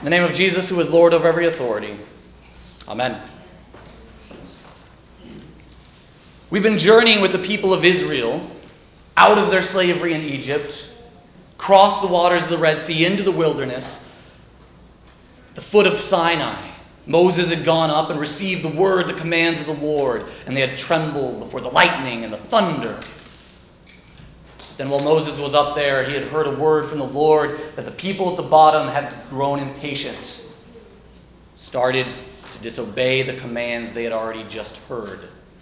In the name of Jesus, who is Lord over every authority. Amen. We've been journeying with the people of Israel out of their slavery in Egypt, across the waters of the Red Sea, into the wilderness, the foot of Sinai. Moses had gone up and received the word, the commands of the Lord, and they had trembled before the lightning and the thunder. Then while Moses was up there, he had heard a word from the Lord that the people at the bottom had grown impatient, started to disobey the commands they had already just heard.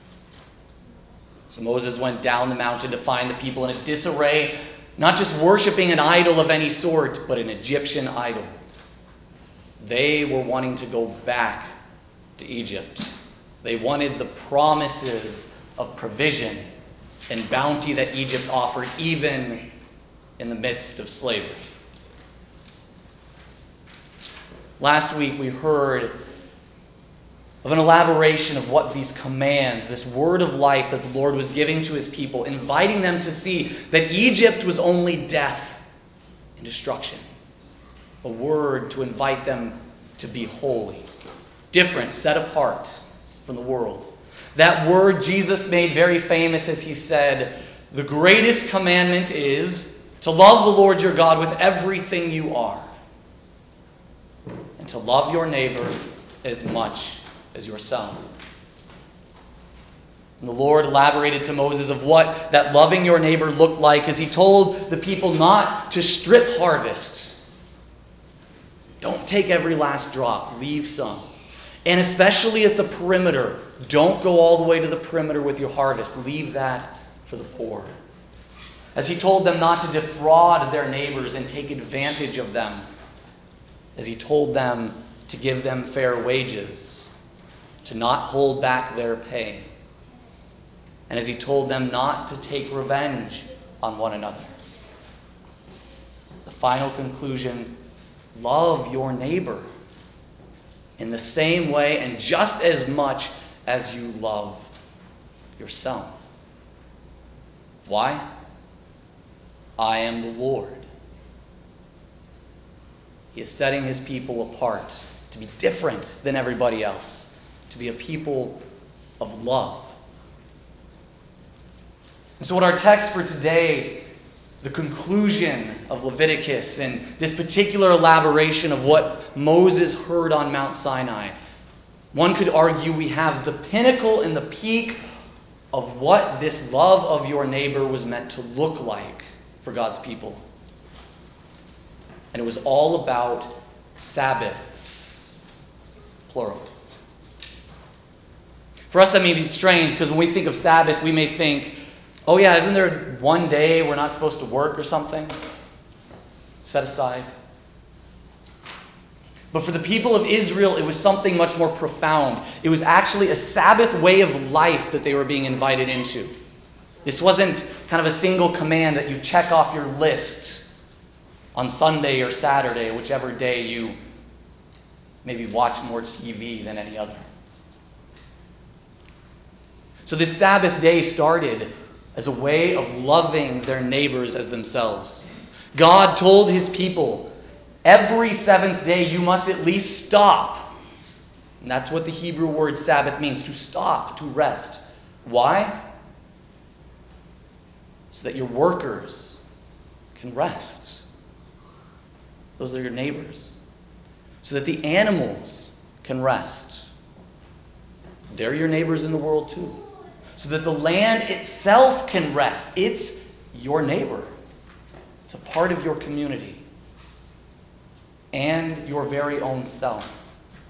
So Moses went down the mountain to find the people in a disarray, not just worshiping an idol of any sort, but an Egyptian idol. They were wanting to go back to Egypt. They wanted the promises of provision and bounty that Egypt offered, even in the midst of slavery. Last week we heard of an elaboration of what these commands, this word of life that the Lord was giving to his people, inviting them to see that Egypt was only death and destruction. A word to invite them to be holy, different, set apart from the world. That word Jesus made very famous as he said, the greatest commandment is to love the Lord your God with everything you are, and to love your neighbor as much as yourself. And the Lord elaborated to Moses of what that loving your neighbor looked like as he told the people not to strip harvest. Don't take every last drop, leave some. And especially at the perimeter, don't go all the way to the perimeter with your harvest. Leave that for the poor. As he told them not to defraud their neighbors and take advantage of them. As he told them to give them fair wages, to not hold back their pay. And as he told them not to take revenge on one another. The final conclusion, love your neighbor in the same way and just as much as you love yourself. Why? I am the Lord. He is setting his people apart to be different than everybody else, to be a people of love. And so what our text for today, the conclusion of Leviticus and this particular elaboration of what Moses heard on Mount Sinai, one could argue we have the pinnacle and the peak of what this love of your neighbor was meant to look like for God's people. And it was all about Sabbaths, plural. For us that may be strange because when we think of Sabbath, we may think, oh yeah, isn't there one day we're not supposed to work or something? Set aside. But for the people of Israel, it was something much more profound. It was actually a Sabbath way of life that they were being invited into. This wasn't kind of a single command that you check off your list on Sunday or Saturday, whichever day you maybe watch more TV than any other. So this Sabbath day started as a way of loving their neighbors as themselves. God told his people, every seventh day you must at least stop. And that's what the Hebrew word Sabbath means, to stop, to rest. Why? So that your workers can rest. Those are your neighbors. So that the animals can rest. They're your neighbors in the world too. So that the land itself can rest. It's your neighbor. It's a part of your community. And your very own self.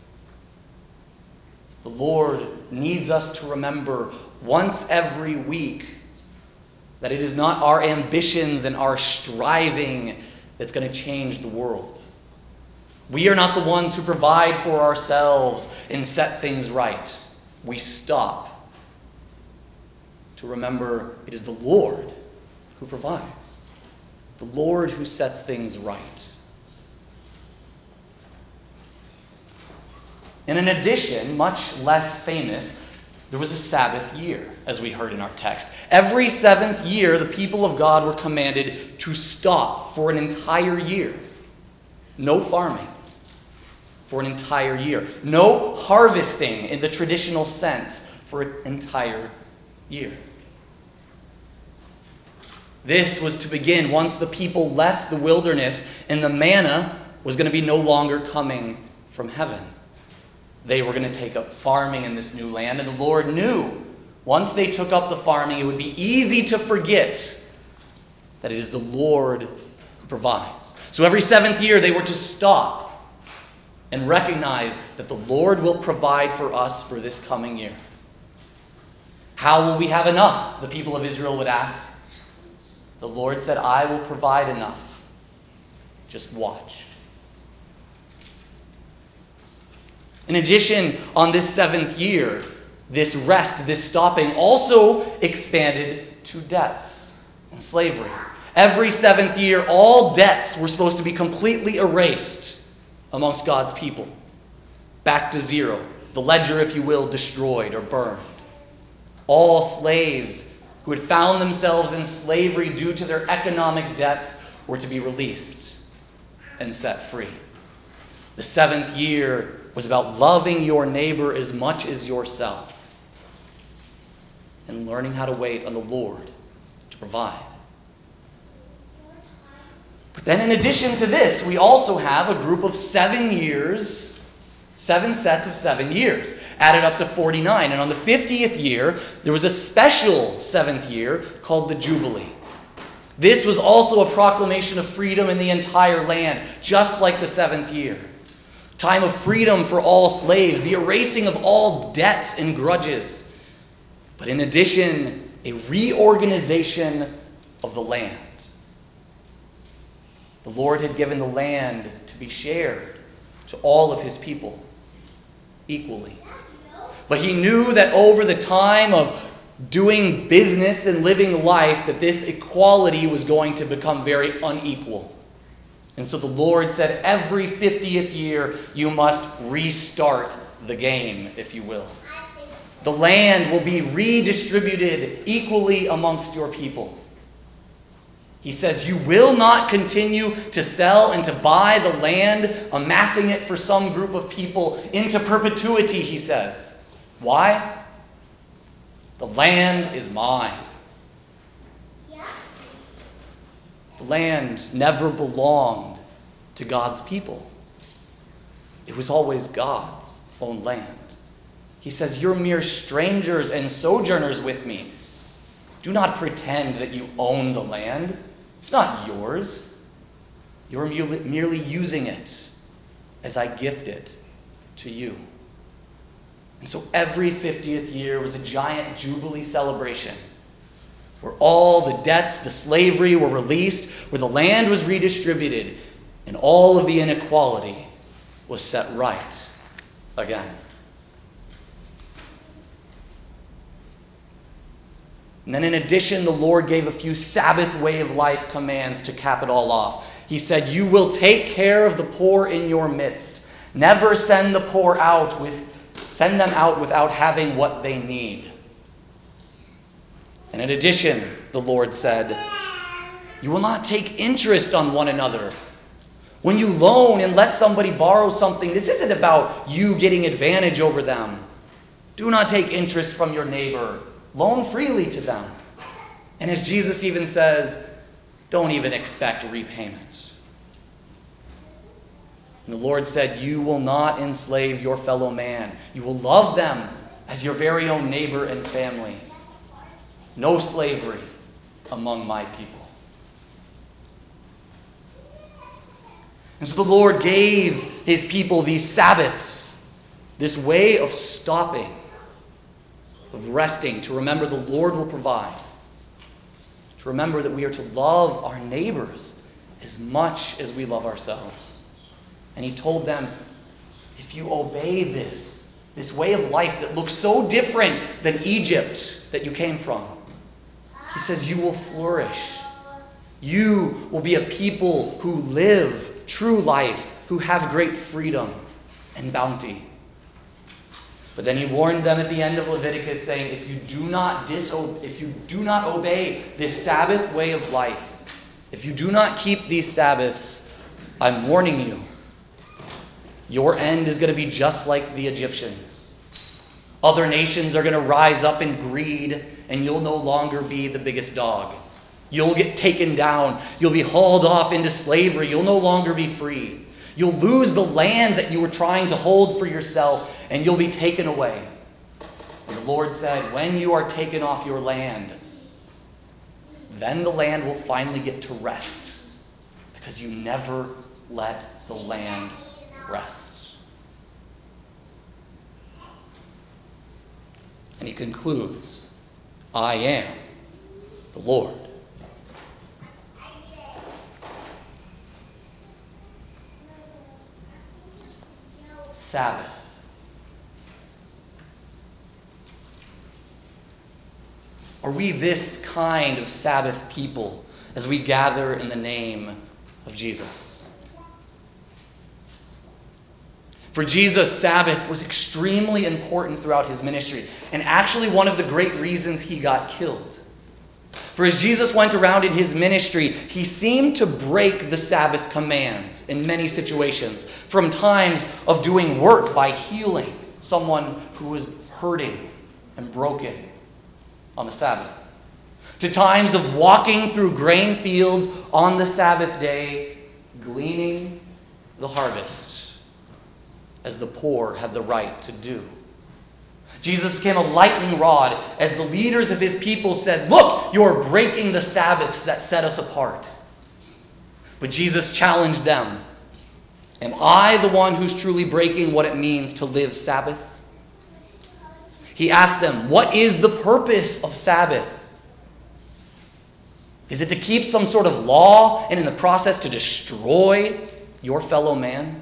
The Lord needs us to remember once every week that it is not our ambitions and our striving that's going to change the world. We are not the ones who provide for ourselves and set things right. We stop to remember it is the Lord who provides. The Lord who sets things right. And in addition, much less famous, there was a Sabbath year, as we heard in our text. Every seventh year, the people of God were commanded to stop for an entire year. No farming. for an entire year. No harvesting in the traditional sense for an entire year. This was to begin once the people left the wilderness and the manna was going to be no longer coming from heaven. They were going to take up farming in this new land, and the Lord knew once they took up the farming, it would be easy to forget that it is the Lord who provides. So every 7th year, they were to stop and recognize that the Lord will provide for us for this coming year. How will we have enough? The people of Israel would ask. The Lord said, I will provide enough. Just watch. In addition, on this 7th year, this rest, this stopping, also expanded to debts and slavery. Every 7th year, all debts were supposed to be completely erased amongst God's people. Back to zero. The ledger, if you will, destroyed or burned. All slaves who had found themselves in slavery due to their economic debts were to be released and set free. The 7th year was about loving your neighbor as much as yourself and learning how to wait on the Lord to provide. But then in addition to this, we also have a group of 7 years, 7 sets of 7 years, added up to 49. And on the 50th year, there was a special 7th year called the Jubilee. This was also a proclamation of freedom in the entire land, just like the 7th year. Time of freedom for all slaves, the erasing of all debts and grudges. But in addition, a reorganization of the land. The Lord had given the land to be shared to all of his people equally. But he knew that over the time of doing business and living life, that this equality was going to become very unequal. And so the Lord said, every 50th year, you must restart the game, if you will. The land will be redistributed equally amongst your people. He says, you will not continue to sell and to buy the land, amassing it for some group of people into perpetuity, he says. Why? The land is mine. The land never belonged to God's people. It was always God's own land. He says, you're mere strangers and sojourners with me. Do not pretend that you own the land. It's not yours. You're merely using it as I gift it to you. And so every 50th year was a giant Jubilee celebration where all the debts, the slavery were released, where the land was redistributed, and all of the inequality was set right again. And then in addition, the Lord gave a few Sabbath way of life commands to cap it all off. He said, you will take care of the poor in your midst. Never send the poor send them out without having what they need. And in addition, the Lord said, you will not take interest on one another. When you loan and let somebody borrow something, this isn't about you getting advantage over them. Do not take interest from your neighbor. Loan freely to them. And as Jesus even says, don't even expect repayment. And the Lord said, you will not enslave your fellow man. You will love them as your very own neighbor and family. No slavery among my people. And so the Lord gave his people these Sabbaths, this way of stopping, of resting, to remember the Lord will provide. To remember that we are to love our neighbors as much as we love ourselves. And he told them, if you obey this way of life that looks so different than Egypt that you came from, he says you will flourish. You will be a people who live true life, who have great freedom and bounty. But then he warned them at the end of Leviticus, saying, if you do not obey this Sabbath way of life, if you do not keep these Sabbaths, I'm warning you, Your end is going to be just like the Egyptians. Other nations are going to rise up in greed, and you'll no longer be the biggest dog. You'll get taken down. You'll be hauled off into slavery. You'll no longer be free. You'll lose the land that you were trying to hold for yourself, and you'll be taken away. And the Lord said, when you are taken off your land, then the land will finally get to rest, because you never let the land rest. And he concludes, I am the Lord. Sabbath. Are we this kind of Sabbath people as we gather in the name of Jesus? For Jesus, Sabbath was extremely important throughout his ministry, and actually one of the great reasons he got killed. For as Jesus went around in his ministry, he seemed to break the Sabbath commands in many situations, from times of doing work by healing someone who was hurting and broken on the Sabbath, to times of walking through grain fields on the Sabbath day, gleaning the harvest, as the poor had the right to do. Jesus became a lightning rod as the leaders of his people said, look, you're breaking the Sabbaths that set us apart. But Jesus challenged them. Am I the one who's truly breaking what it means to live Sabbath? He asked them, what is the purpose of Sabbath? Is it to keep some sort of law and in the process to destroy your fellow man?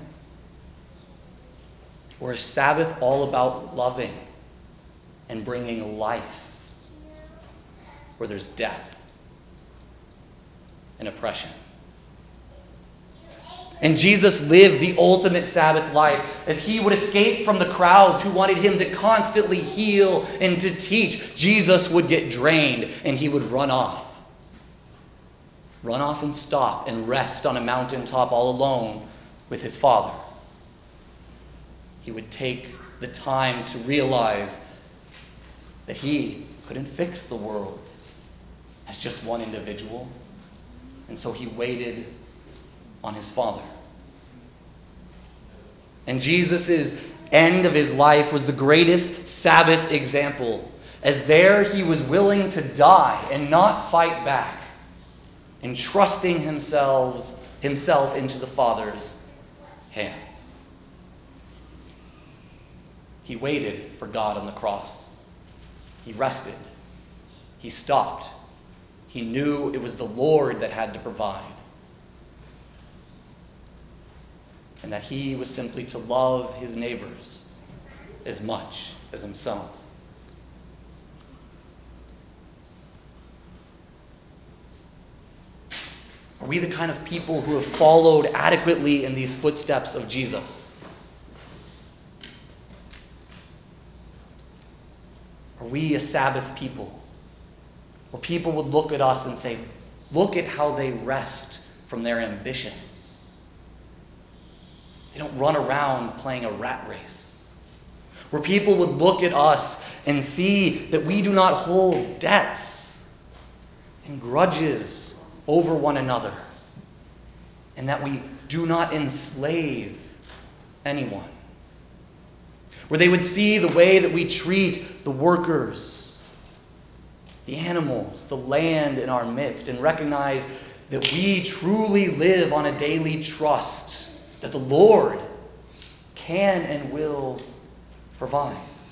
Or is Sabbath all about loving and bringing life where there's death and oppression? And Jesus lived the ultimate Sabbath life as he would escape from the crowds who wanted him to constantly heal and to teach. Jesus would get drained and he would run off. Run off and stop and rest on a mountaintop all alone with his Father. He would take the time to realize that he couldn't fix the world as just one individual. And so he waited on his Father. And Jesus' end of his life was the greatest Sabbath example, as there he was willing to die and not fight back, entrusting himself into the Father's hands. He waited for God on the cross. He rested. He stopped. He knew it was the Lord that had to provide. And that he was simply to love his neighbors as much as himself. Are we the kind of people who have followed adequately in these footsteps of Jesus? Are we a Sabbath people? Where people would look at us and say, look at how they rest from their ambitions. They don't run around playing a rat race. Where people would look at us and see that we do not hold debts and grudges over one another, and that we do not enslave anyone. Where they would see the way that we treat the workers, the animals, the land in our midst, and recognize that we truly live on a daily trust that the Lord can and will provide.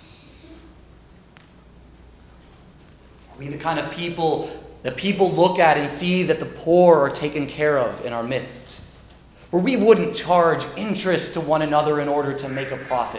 Are we the kind of people that people look at and see that the poor are taken care of in our midst? Where we wouldn't charge interest to one another in order to make a profit?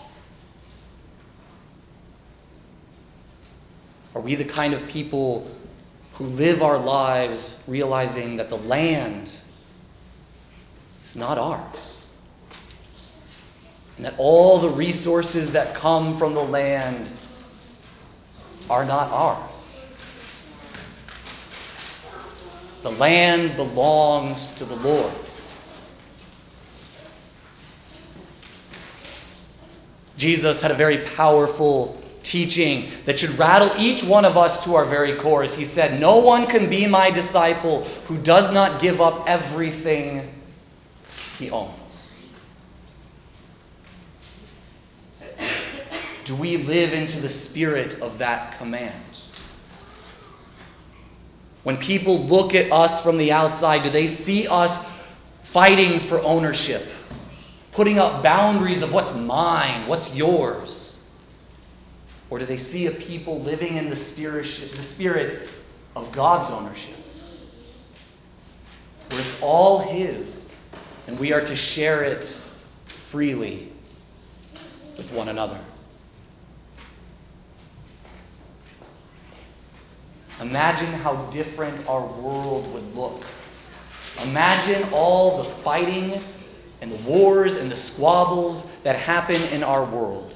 Are we the kind of people who live our lives realizing that the land is not ours? And that all the resources that come from the land are not ours? The land belongs to the Lord. Jesus had a very powerful teaching that should rattle each one of us to our very cores. He said, "No one can be my disciple who does not give up everything he owns." Do we live into the spirit of that command? When people look at us from the outside, do they see us fighting for ownership, putting up boundaries of what's mine, what's yours? Or do they see a people living in the spirit of God's ownership, where it's all His, and we are to share it freely with one another? Imagine how different our world would look. Imagine all the fighting and the wars and the squabbles that happen in our world.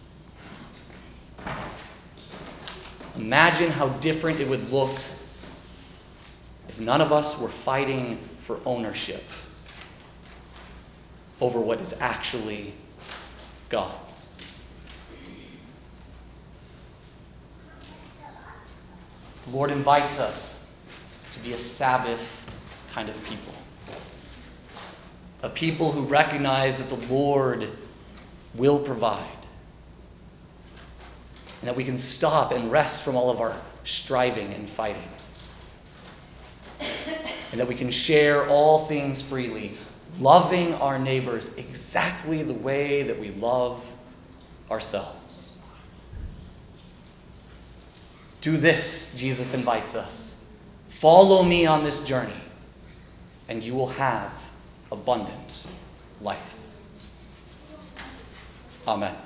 Imagine how different it would look if none of us were fighting for ownership over what is actually God's. The Lord invites us to be a Sabbath kind of people. A people who recognize that the Lord will provide. And that we can stop and rest from all of our striving and fighting. And that we can share all things freely, loving our neighbors exactly the way that we love ourselves. Do this, Jesus invites us. Follow me on this journey, and you will have abundant life. Amen.